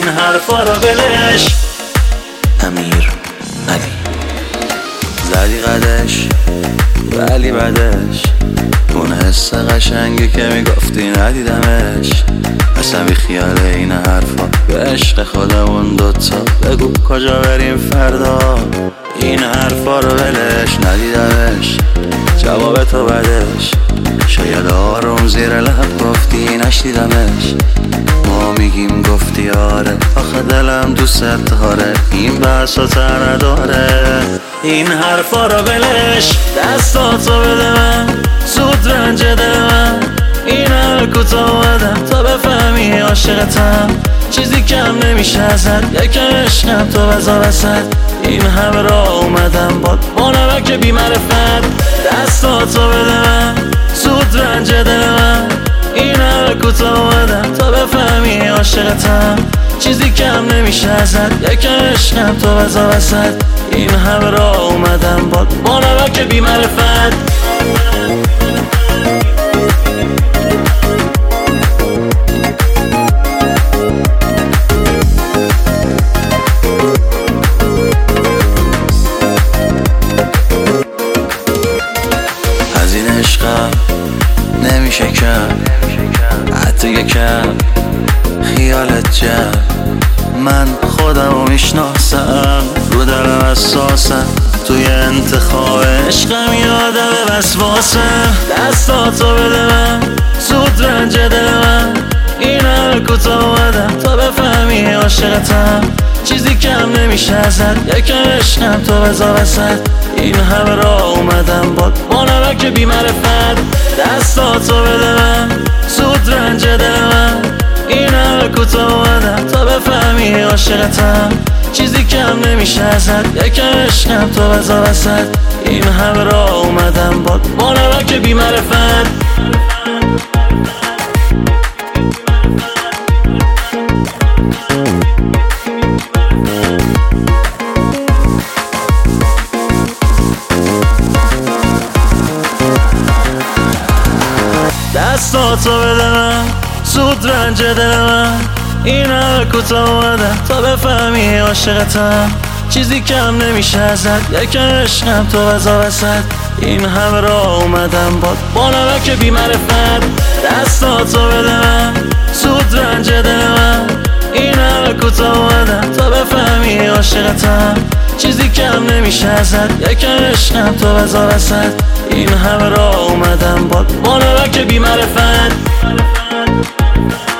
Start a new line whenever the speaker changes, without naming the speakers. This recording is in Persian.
حرفا رو ولش.
امیر علی زدی قدش ولی بعدش اون حس قشنگی که میگفتی ندیدمش. اصلا بی خیال این حرفا به عشق خودمون دوتا بگو کجا بریم فردا. این حرفا رو ولش ندیدمش جواب تو بدش. شاید آروم زیر لب گفتی نشنیدمش. ما میگیم گفتی آره آخه دلم دوست داره این بحثا تر نداره.
این حرفا رو ولش دستاتو بده من زود رنج دل من. این همه کوتاه اومدم تا بفهمی عاشقتم. چیزی کم نمیشه ازت یکم عشقم تو بزا وسط. این همه راه اومدم با نمک بی معرفت. دستاتو بده من زود رنج دل من. این همه کوتاه اومدم تا بفهمی عاشقتم. چیزی کم نمیشه ازت یکم عشقم تو بزا وسط. این همه راه اومدم با نمک بی معرفت.
از این عشقم نمیشه کم حتی یکم خیالت جمع. من خودم رو میشناسم رو دلم اساسم توی انتخاب عشقم یادم وسواسم. دستاتو بده من زود رنج دل من. این همه کوتاه اومدم تا بفهمی عاشقتم. چیزی کم نمیشه ازت یکم عشقم تو بزا وسط. این همه راه اومدم با نمک بی معرفت. دستاتو بده من زود رنج دل من. این همه کوتاه اومدم تا بفهمی عاشقتم. چیزی کم نمیشه ازت یکم عشقم تو بزا وسط. این همه راه اومدم با نمک بی معرفت.
دستاتو بده من زود رنج دل من. این همه کوتاه اومدم تا بفهمی عاشقتم. چیزی کم نمیشه ازت یکم عشقم تو بزا وسط. این همه راه اومدم با نمک بی معرفت. دستاتو بده من زود رنج دل من. این همه کوتاه اومدم تا بفهمی عاشقتم. چیزی کم نمیشه ازت یکم عشقم تو بزا وسط. این همه راه اومدم با نمک بی معرفت.